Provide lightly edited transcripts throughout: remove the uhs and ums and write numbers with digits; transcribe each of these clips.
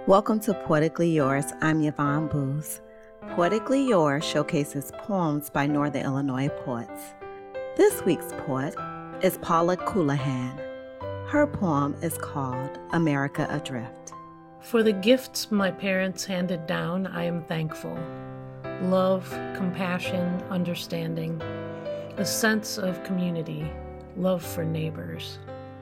Welcome to Poetically Yours. I'm Yvonne Booz. Poetically Yours showcases poems by Northern Illinois poets. This week's poet is Paula Colohan. Her poem is called America Adrift. For the gifts my parents handed down, I am thankful. Love, compassion, understanding, a sense of community, love for neighbors.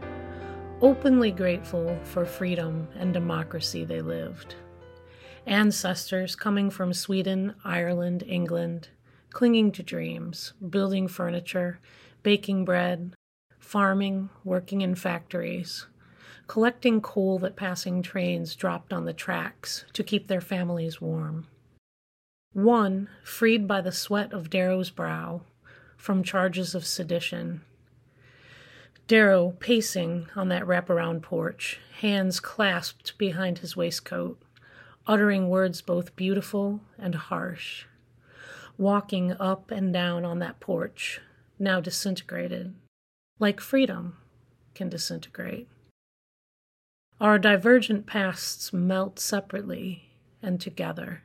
Openly grateful for freedom and democracy they lived. Ancestors coming from Sweden, Ireland, England, clinging to dreams, building furniture, baking bread, farming, working in factories, collecting coal that passing trains dropped on the tracks to keep their families warm. One, freed by the sweat of Darrow's brow from charges of sedition. Darrow pacing on that wraparound porch, hands clasped behind his waistcoat, uttering words both beautiful and harsh. Walking up and down on that porch, now disintegrated, like freedom can disintegrate. Our divergent pasts melt separately and together.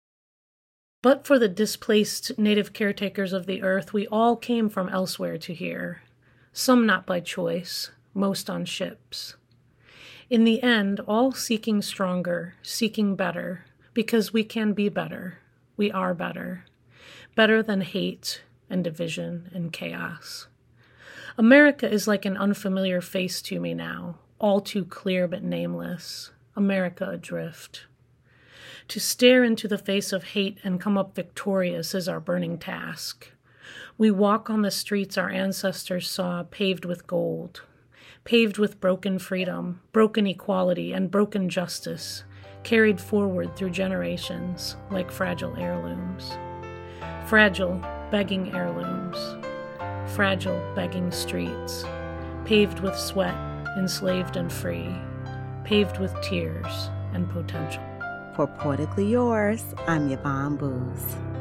But for the displaced native caretakers of the earth, we all came from elsewhere to here. Some not by choice, most on ships. In the end, all seeking stronger, seeking better, because we can be better. We are better. Better than hate and division and chaos. America is like an unfamiliar face to me now, all too clear but nameless. America adrift. To stare into the face of hate and come up victorious is our burning task. We walk on the streets our ancestors saw paved with gold, paved with broken freedom, broken equality, and broken justice, carried forward through generations like fragile heirlooms. Fragile, begging heirlooms. Fragile, begging streets, paved with sweat, enslaved and free, paved with tears and potential. For Poetically Yours, I'm Yvonne Booz.